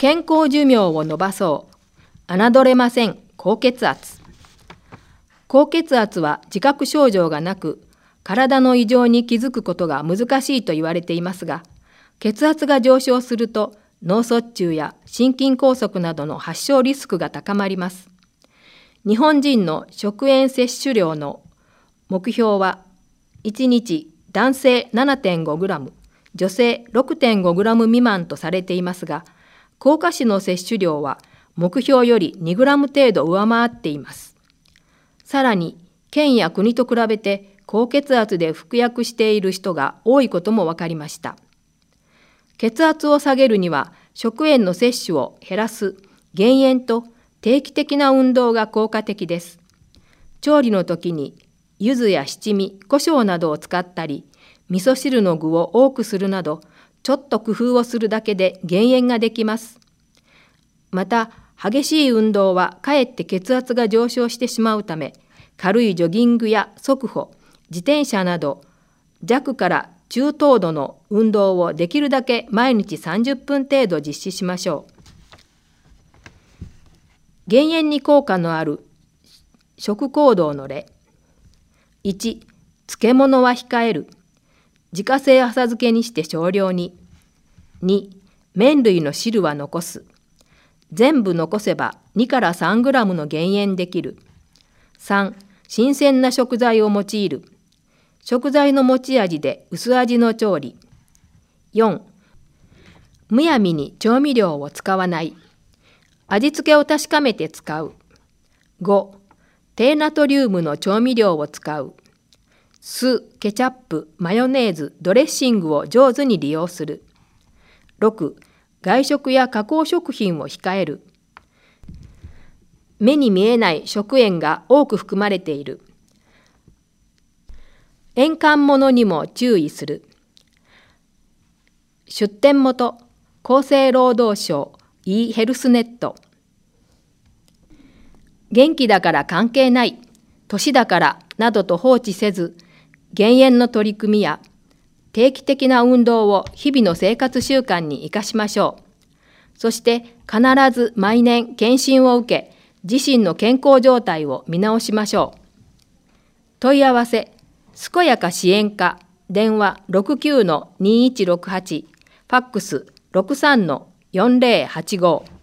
健康寿命を延ばそう。侮れません。高血圧。高血圧は自覚症状がなく、体の異常に気づくことが難しいと言われていますが、血圧が上昇すると脳卒中や心筋梗塞などの発症リスクが高まります。日本人の食塩摂取量の目標は、1日男性 7.5g、女性 6.5g 未満とされていますが、甲賀市の摂取量は目標より 2g 程度上回っています。さらに、県や国と比べて高血圧で服薬している人が多いことも分かりました。血圧を下げるには、食塩の摂取を減らす、減塩と定期的な運動が効果的です。調理の時に、柚子や七味、胡椒などを使ったり、味噌汁の具を多くするなど、ちょっと工夫をするだけで減塩ができます。また、激しい運動はかえって血圧が上昇してしまうため、軽いジョギングや速歩、自転車など弱から中等度の運動をできるだけ毎日30分程度実施しましょう。減塩に効果のある食行動の例。1、漬物は控える。自家製浅漬けにして少量に。2、麺類の汁は残す。全部残せば2から3グラムの減塩できる。3、新鮮な食材を用いる。食材の持ち味で薄味の調理。4、むやみに調味料を使わない。味付けを確かめて使う。5、低ナトリウムの調味料を使う。酢、ケチャップ、マヨネーズ、ドレッシングを上手に利用する。6、外食や加工食品を控える。目に見えない食塩が多く含まれている。塩缶物にも注意する。出典元、厚生労働省 e ヘルスネット。元気だから関係ない、年だからなどと放置せず、減塩の取り組みや定期的な運動を日々の生活習慣に生かしましょう。そして必ず毎年検診を受け、自身の健康状態を見直しましょう。問い合わせ、健やか支援課、電話 69-2168、ファックス 63-4085。